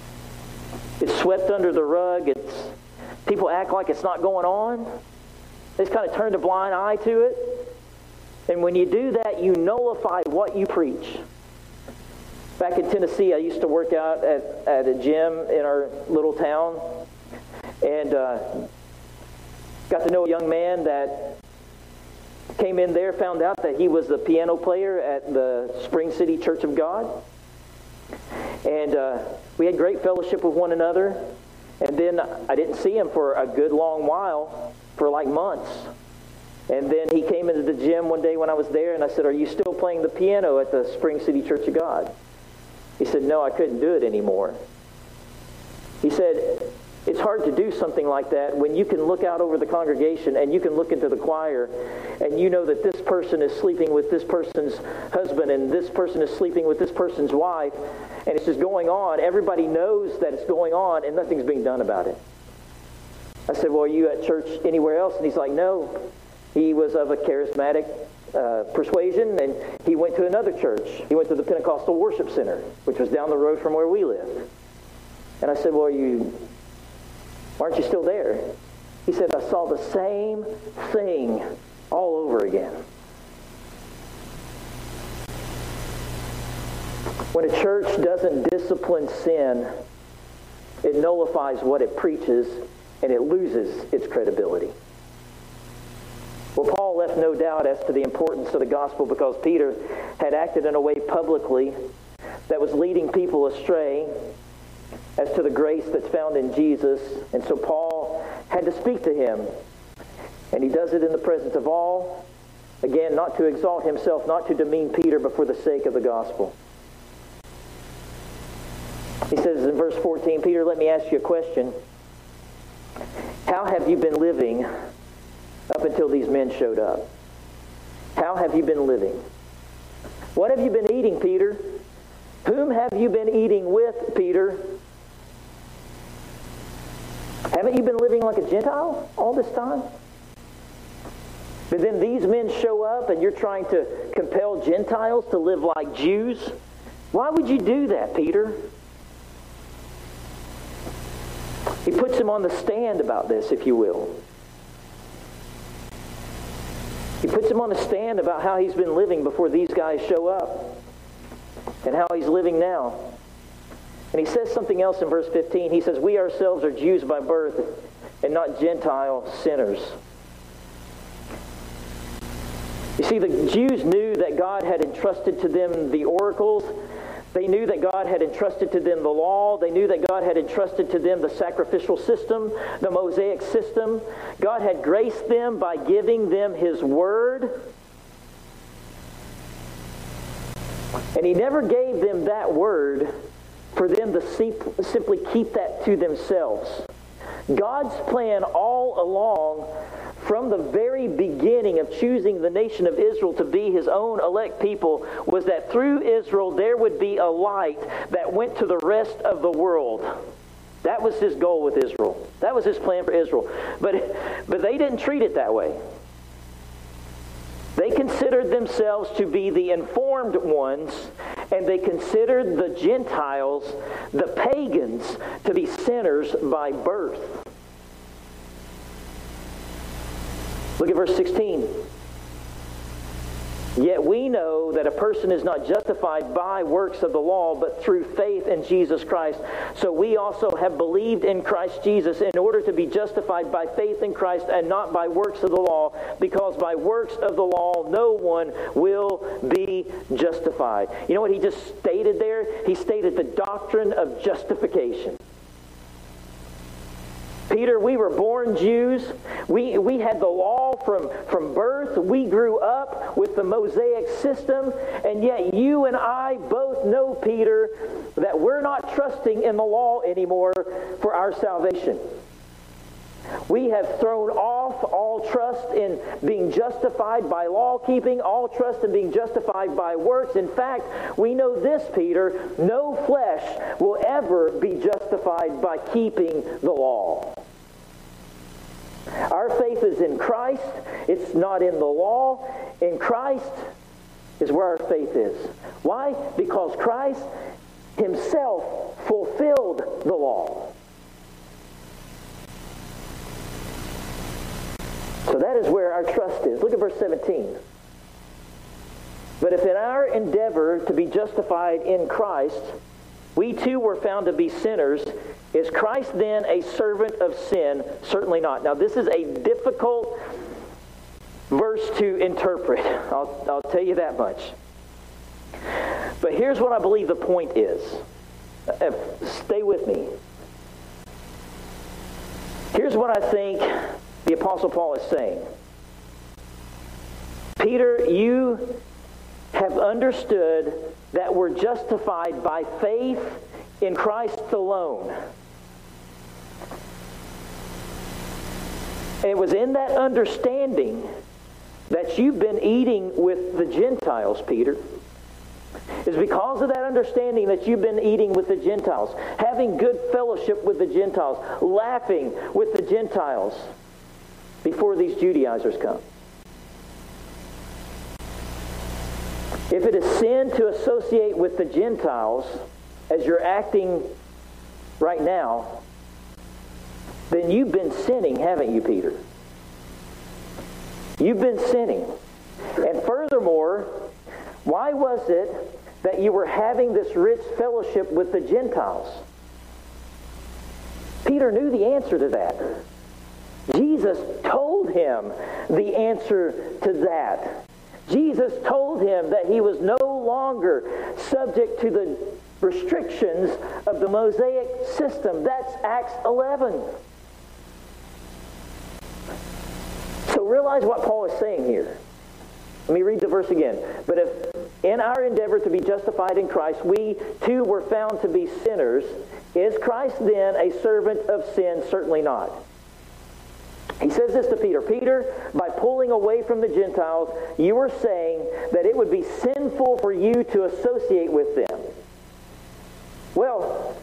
It's swept under the rug. It's people act like it's not going on. They just kind of turned a blind eye to it. And when you do that, you nullify what you preach. Back in Tennessee, I used to work out at, at a gym in our little town. And uh, got to know a young man that came in there, found out that he was the piano player at the Spring City Church of God. And uh, we had great fellowship with one another. And then I didn't see him for a good long while, for like months. And then he came into the gym one day when I was there, and I said, "Are you still playing the piano at the Spring City Church of God?" He said, "No, I couldn't do it anymore." He said, "It's hard to do something like that when you can look out over the congregation and you can look into the choir and you know that this person is sleeping with this person's husband and this person is sleeping with this person's wife, and it's just going on. Everybody knows that it's going on and nothing's being done about it." I said, "Well, are you at church anywhere else?" And he's like, "No." He was of a charismatic uh, persuasion, and he went to another church. He went to the Pentecostal Worship Center, which was down the road from where we lived. And I said, "Well, you aren't you still there?" He said, "I saw the same thing all over again." When a church doesn't discipline sin, it nullifies what it preaches, and it loses its credibility. Well, Paul left no doubt as to the importance of the gospel because Peter had acted in a way publicly that was leading people astray as to the grace that's found in Jesus. And so Paul had to speak to him. And he does it in the presence of all. Again, not to exalt himself, not to demean Peter, but for the sake of the gospel. He says in verse fourteen, "Peter, let me ask you a question. How have you been living up until these men showed up? How have you been living? What have you been eating, Peter? Whom have you been eating with, Peter? Haven't you been living like a Gentile all this time? But then these men show up and you're trying to compel Gentiles to live like Jews? Why would you do that, Peter?" He puts him on the stand about this, if you will. He puts him on the stand about how he's been living before these guys show up and how he's living now. And he says something else in verse fifteen. He says, "We ourselves are Jews by birth and not Gentile sinners." You see, the Jews knew that God had entrusted to them the oracles. They knew that God had entrusted to them the law. They knew that God had entrusted to them the sacrificial system, the Mosaic system. God had graced them by giving them His Word. And He never gave them that Word for them to simply keep that to themselves. God's plan all along, from the very beginning of choosing the nation of Israel to be His own elect people, was that through Israel there would be a light that went to the rest of the world. That was His goal with Israel. That was His plan for Israel. But, but they didn't treat it that way. They considered themselves to be the informed ones, and they considered the Gentiles, the pagans, to be sinners by birth. Look at verse sixteen. "Yet we know that a person is not justified by works of the law, but through faith in Jesus Christ. So we also have believed in Christ Jesus in order to be justified by faith in Christ and not by works of the law, because by works of the law no one will be justified." You know what he just stated there? He stated the doctrine of justification. Peter, we were born Jews. We, we had the law from, from birth. We grew up with the Mosaic system. And yet you and I both know, Peter, that we're not trusting in the law anymore for our salvation. We have thrown off all trust in being justified by law keeping, all trust in being justified by works. In fact, we know this, Peter, no flesh will ever be justified by keeping the law. Our faith is in Christ. It's not in the law. In Christ is where our faith is. Why? Because Christ Himself fulfilled the law. So So that is where our trust is. Look at verse seventeen. But if in our endeavor to be justified in Christ, we too were found to be sinners, is Christ then a servant of sin? Certainly not. Now this is a difficult verse to interpret. I'll, I'll tell you that much. But here's what I believe the point is. Uh, stay with me. Here's what I think the Apostle Paul is saying. Peter, you have understood that we're justified by faith in Christ alone. And it was in that understanding that you've been eating with the Gentiles, Peter. It's because of that understanding that you've been eating with the Gentiles, having good fellowship with the Gentiles, laughing with the Gentiles before these Judaizers come. If it is sin to associate with the Gentiles, as you're acting right now, then you've been sinning, haven't you, Peter? You've been sinning. And furthermore, why was it that you were having this rich fellowship with the Gentiles? Peter knew the answer to that. Jesus told him the answer to that. Jesus told him that he was no longer subject to the restrictions of the Mosaic system. That's Acts eleven. So realize what Paul is saying here. Let me read the verse again. But if in our endeavor to be justified in Christ, we too were found to be sinners, is Christ then a servant of sin? Certainly not. He says this to Peter. Peter, by pulling away from the Gentiles, you were saying that it would be sinful for you to associate with them. Well,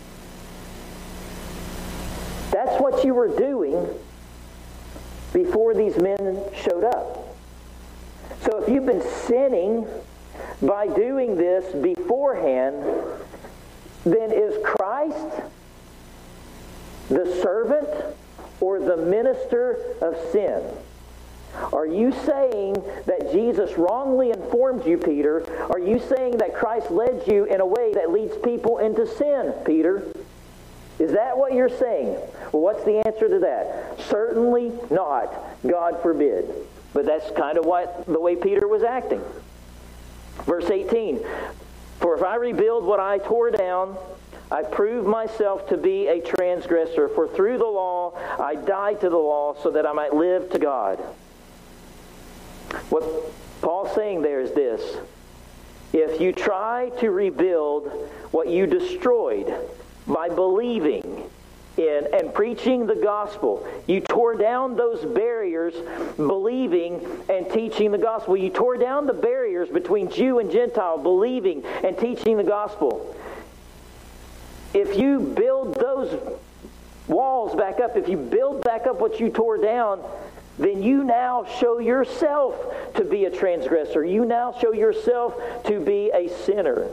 that's what you were doing before these men showed up. So if you've been sinning by doing this beforehand, then is Christ the servant or the minister of sin? Are you saying that Jesus wrongly informed you, Peter? Are you saying that Christ led you in a way that leads people into sin, Peter? Is that what you're saying? Well, what's the answer to that? Certainly not. God forbid. But that's kind of what the way Peter was acting. Verse eighteen. For if I rebuild what I tore down, I prove myself to be a transgressor. For through the law I died to the law so that I might live to God. What Paul's saying there is this. If you try to rebuild what you destroyed by believing in and preaching the gospel, you tore down those barriers, believing and teaching the gospel. You tore down the barriers between Jew and Gentile, believing and teaching the gospel. If you build those walls back up, if you build back up what you tore down, then you now show yourself to be a transgressor. You now show yourself to be a sinner.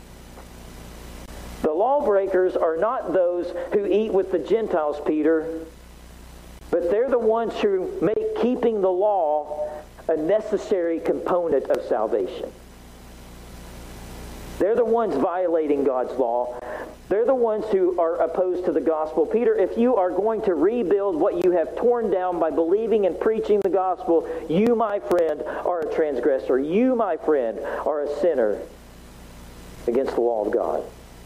The lawbreakers are not those who eat with the Gentiles, Peter, but they're the ones who make keeping the law a necessary component of salvation. They're the ones violating God's law. They're the ones who are opposed to the gospel. Peter, if you are going to rebuild what you have torn down by believing and preaching the gospel, you, my friend, are a transgressor. You, my friend, are a sinner against the law of God.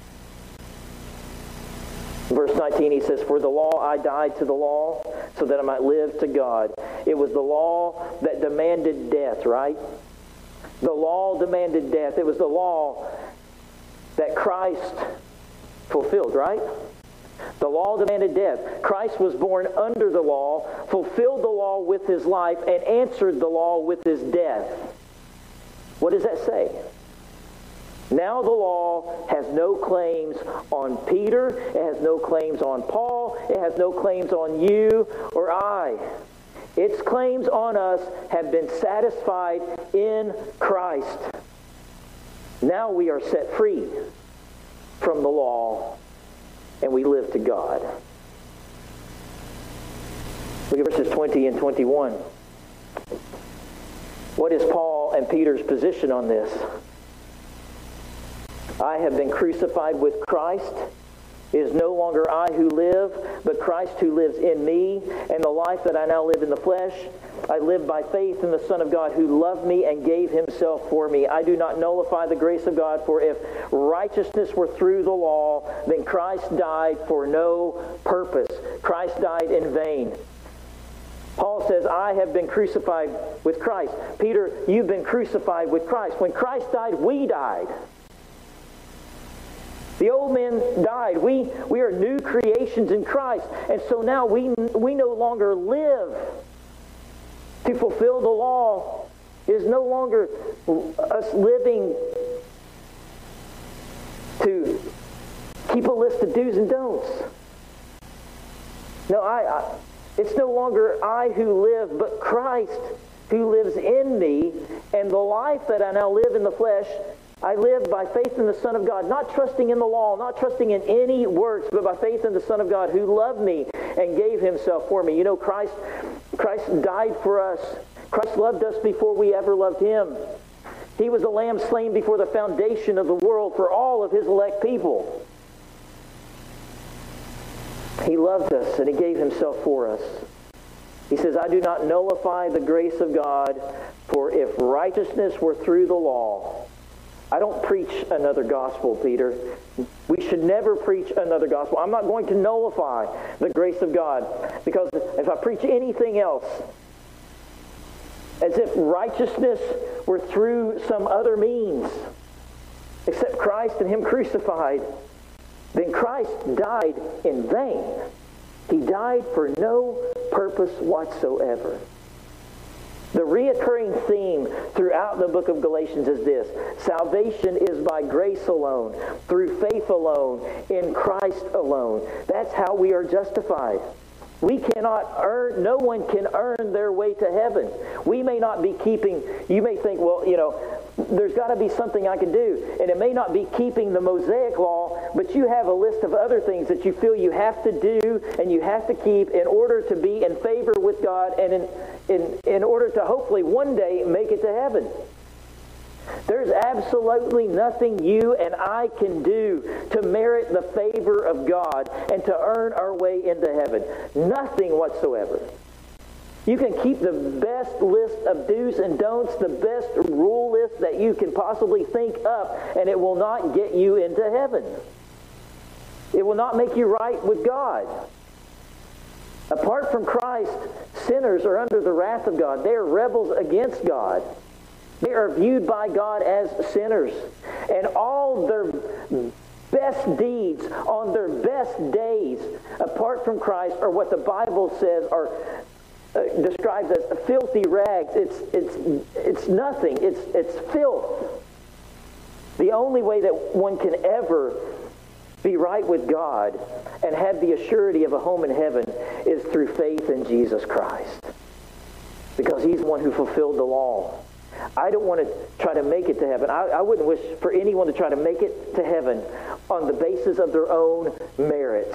Verse nineteen, he says, for the law I died to the law so that I might live to God. It was the law that demanded death, right? The law demanded death. It was the law that Christ fulfilled, right? The law demanded death. Christ was born under the law, fulfilled the law with his life, and answered the law with his death. What does that say? Now the law has no claims on Peter. It has no claims on Paul. It has no claims on you or I. Its claims on us have been satisfied in Christ. Now we are set free from the law and we live to God. Look Look at verses twenty and twenty-one. What is Paul and Peter's position on this? I have been crucified with Christ. It is no longer I who live, but Christ who lives in me. And the life that I now live in the flesh, I live by faith in the Son of God who loved me and gave himself for me. I do not nullify the grace of God, for if righteousness were through the law, then Christ died for no purpose. Christ died in vain. Paul says, I have been crucified with Christ. Peter, you've been crucified with Christ. When Christ died, we died. The old man died. We, we are new creations in Christ. And so now we, we no longer live to fulfill the law. It is no longer us living to keep a list of do's and don'ts. No, I, I it's no longer I who live, but Christ who lives in me. And the life that I now live in the flesh, I live by faith in the Son of God, not trusting in the law, not trusting in any works, but by faith in the Son of God who loved me and gave himself for me. You know, Christ, Christ died for us. Christ loved us before we ever loved him. He was a lamb slain before the foundation of the world for all of his elect people. He loved us and he gave himself for us. He says, I do not nullify the grace of God, for if righteousness were through the law. I don't preach another gospel, Peter. We should never preach another gospel. I'm not going to nullify the grace of God, because if I preach anything else, as if righteousness were through some other means, except Christ and him crucified, then Christ died in vain. He died for no purpose whatsoever. The reoccurring theme throughout the book of Galatians is this: salvation is by grace alone, through faith alone, in Christ alone. That's how we are justified. We cannot earn, no one can earn their way to heaven. We may not be keeping, you may think, well, you know, there's got to be something I can do. And it may not be keeping the Mosaic law, but you have a list of other things that you feel you have to do and you have to keep in order to be in favor with God and in, in, in order to hopefully one day make it to heaven. There's absolutely nothing you and I can do to merit the favor of God and to earn our way into heaven. Nothing whatsoever. You can keep the best list of do's and don'ts, the best rule list that you can possibly think up, and it will not get you into heaven. It will not make you right with God. Apart from Christ, sinners are under the wrath of God. They are rebels against God. They are viewed by God as sinners. And all their best deeds on their best days, apart from Christ, are what the Bible says are uh, described as filthy rags. It's it's it's nothing. It's it's filth. The only way that one can ever be right with God and have the assurity of a home in heaven is through faith in Jesus Christ, because he's the one who fulfilled the law. I don't want to try to make it to heaven. I, I wouldn't wish for anyone to try to make it to heaven on the basis of their own merits.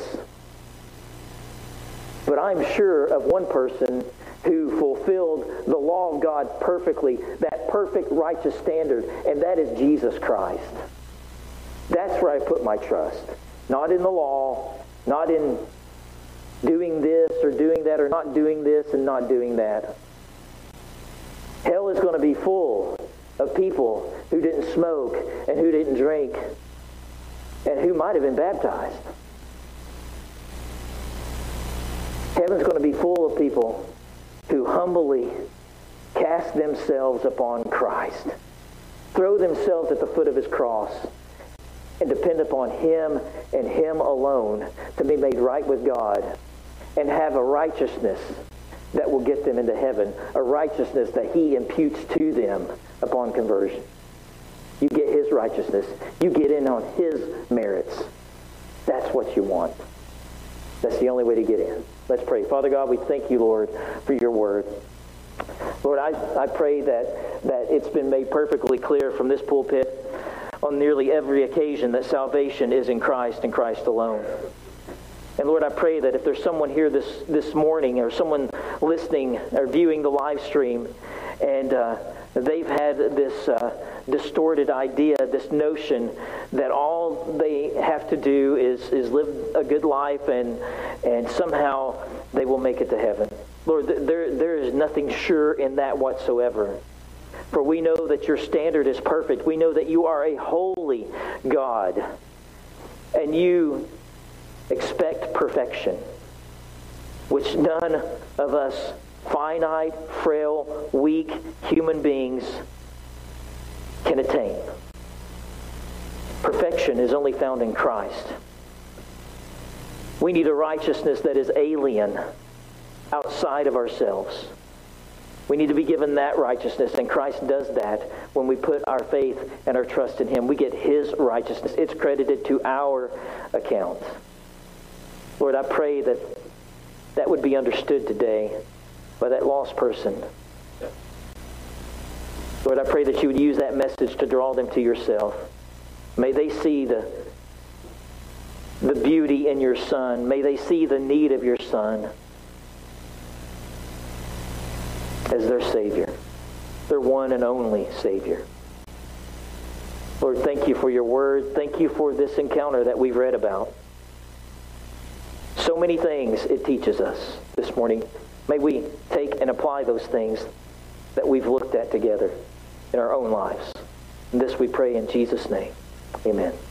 But I'm sure of one person who fulfilled the law of God perfectly, that perfect righteous standard, and that is Jesus Christ. That's where I put my trust. Not in the law, not in doing this or doing that, or not doing this and not doing that. Hell is going to be full of people who didn't smoke and who didn't drink and who might have been baptized. Heaven's going to be full of people who humbly cast themselves upon Christ, throw themselves at the foot of his cross, and depend upon him and him alone to be made right with God and have a righteousness that will get them into heaven, a righteousness that he imputes to them upon conversion. You get his righteousness. You get in on his merits. That's what you want. That's the only way to get in. Let's pray. Father God, we thank you, Lord, for your word. Lord, I, I pray that, that it's been made perfectly clear from this pulpit on nearly every occasion that salvation is in Christ and Christ alone. And Lord, I pray that if there's someone here this, this morning, or someone listening or viewing the live stream, and uh, they've had this uh, distorted idea, this notion that all they have to do is, is live a good life and and somehow they will make it to heaven. Lord, there there is nothing sure in that whatsoever. For we know that your standard is perfect. We know that you are a holy God. And you expect perfection, which none of us finite, frail, weak human beings can attain. Perfection is only found in Christ. We need a righteousness that is alien, outside of ourselves. We need to be given that righteousness, and Christ does that when we put our faith and our trust in Him. We get His righteousness. It's credited to our account. Lord, I pray that that would be understood today by that lost person. Lord, I pray that you would use that message to draw them to yourself. May they see the, the beauty in your Son. May they see the need of your Son as their Savior, their one and only Savior. Lord, thank you for your word. Thank you for this encounter that we've read about. So many things it teaches us this morning. May we take and apply those things that we've looked at together in our own lives. And this we pray in Jesus' name. Amen.